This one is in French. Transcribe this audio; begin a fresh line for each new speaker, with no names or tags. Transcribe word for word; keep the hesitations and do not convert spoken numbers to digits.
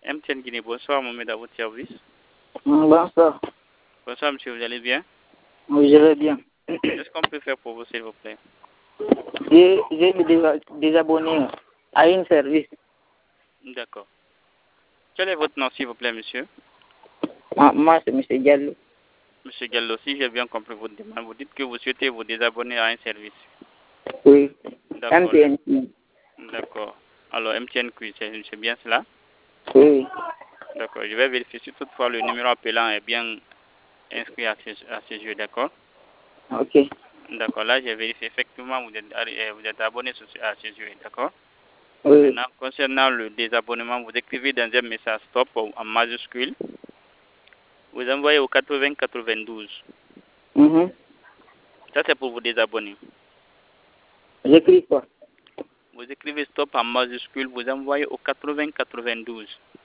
M T N Guinée, bonsoir, Mohamed à votre service.
Bonsoir.
Bonsoir, monsieur, vous allez bien?
Oui, je vais bien.
Qu'est-ce qu'on peut faire pour vous, s'il vous plaît?
J'ai j'ai me désa- désabonné à un service.
D'accord. Quel est votre nom, s'il vous plaît, monsieur?
Ah, moi, c'est M. Diallo.
Monsieur Gallo, si j'ai bien compris votre demande, vous dites que vous souhaitez vous désabonner à un service.
Oui.
D'accord.
M T N.
D'accord. Alors, M T N Q, c'est c'est bien cela?
Oui.
D'accord. Je vais vérifier si toutefois le numéro appelant est bien inscrit à ce, à ce jeu, d'accord?
Ok.
D'accord. Là, j'ai vérifié effectivement, vous êtes, euh, vous êtes abonné sur ce- à ce jeu, d'accord?
Oui.
Maintenant, concernant le désabonnement, vous écrivez dans un message stop en majuscule. Vous envoyez au quatre-vingts quatre-vingt-douze.
Mhm.
Ça, c'est pour vous désabonner.
J'écris quoi?
Vous écrivez stop en majuscule, vous envoyez au quatre-vingts quatre-vingt-douze.